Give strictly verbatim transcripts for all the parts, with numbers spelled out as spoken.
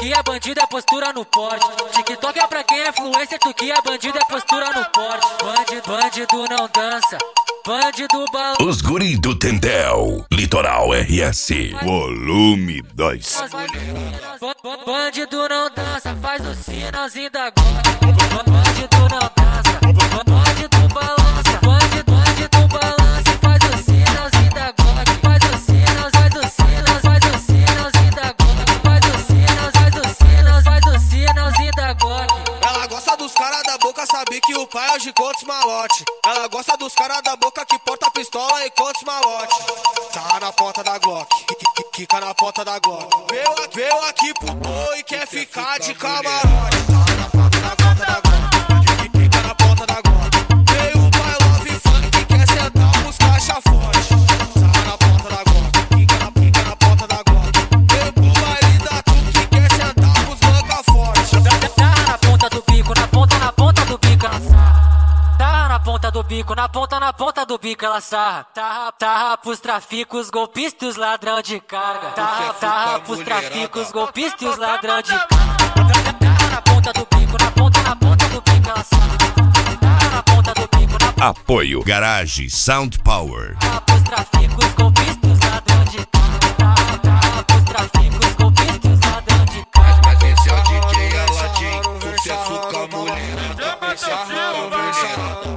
que é bandido, é postura no porte. TikTok é pra quem é influencer, tu que é bandido, é postura no porte. Bandido, bandido não dança, bandido balança. Os guri do Tendel, Litoral R S, volume dois. Bandido não dança, faz o sinalzinho da Glock. Bandido não dança, bandido balança. Bandido, bandido balança, faz o sinalzinho da Glock. Faz o sinal, faz o sinal, faz o sinalzinho da Glock. Faz o sinal, faz o sinal, faz o sinalzinho da Glock. Ela gosta dos caras da boca, sabe que o pai é o de quantos malote. Ela gosta dos caras da boca que porta a pistola e quantos malote. Tá na ponta da Glock, quica na ponta da Glock. Veio, veio aqui pro boi e quer ficar de camarote. Tá na ponta da ponta da Glock, quica na ponta da Glock. Veio o pai love funk que quer sentar pros caixa forte. Tá na ponta da Glock, quica na, quica na ponta da Glock. Veio pro baile da tu que quer sentar pros banca forte. Tá na ponta do bico, na ponta, na ponta do bico ela sarra. Tá na ponta do bico, na ponta, na ponta do bico ela sarra. Tá, tá pros traficos, golpistas e os ladrão de carga. Tá, tá pros traficos, golpistas e os ladrão de carga. Tá na ponta do bico, na ponta, na ponta do bico ela sarra. Tá na ponta do bico, na Apoio Garage Sound Power. Tá pros traficos, golpistas e os ladrão de carga. Tá, tá pros traficos, golpistas e os ladrão de carga. Mas esse é o D J Aladim, tu se açúcar mulher. Vem sarrando, vem sarrando,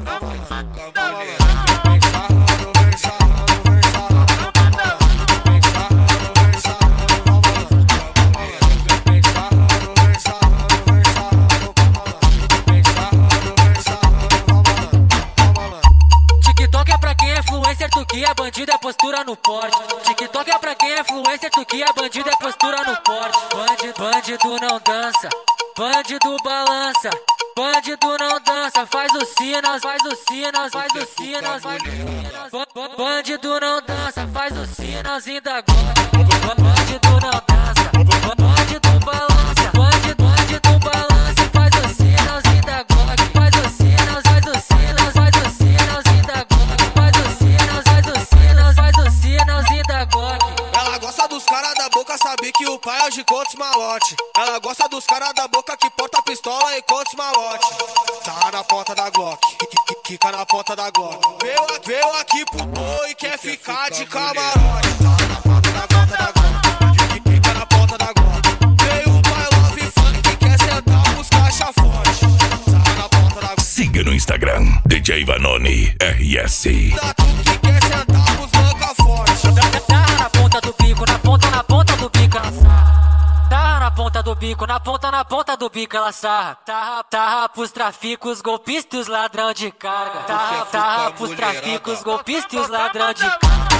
TikTok é pra quem é influencer, tu que é bandido, é postura no porte. TikTok é pra quem é influencer, tu que é bandido, é postura no porte. Bandido, bandido não dança, bandido balança. Bandido não dança, faz o sinal, faz o sinal, faz o sinal, faz o sinal. Bandido não dança, faz o sinalzinho da Glock. Bandido não dança, bandido balança. Bandido, bandido balança, faz o sinalzinho da Glock. Faz o sinal, faz o sinal, faz o sinalzinho da Glock. Faz o sinal, faz o sinal, faz o sinalzinho da Glock. ela gosta dos caras da boca, sabe que o pai é o de quantos malote. Ela gosta dos caras da boca que porta a pistola e quantos malote. Tá na ponta da Glock, quica na ponta da Glock. Veio, veio aqui pro boi e quer ficar de camarote. Tá na ponta da ponta da Glock, quica na ponta da Glock. Veio o pai love funk que quer sentar pros caixa forte. Tá na ponta da Glock. Siga no Instagram, D J Vanoni R S. Da tu que quer sentar pros banca forte. Tá na ponta do bico, na ponta, na ponta do bico ela sarra. Tá na ponta do bico, na ponta, na ponta do bico ela sarra. Tá, tá pros traficos, golpistas e os ladrão de carga. Tá, tá pros traficos, golpistas e os ladrão de carga.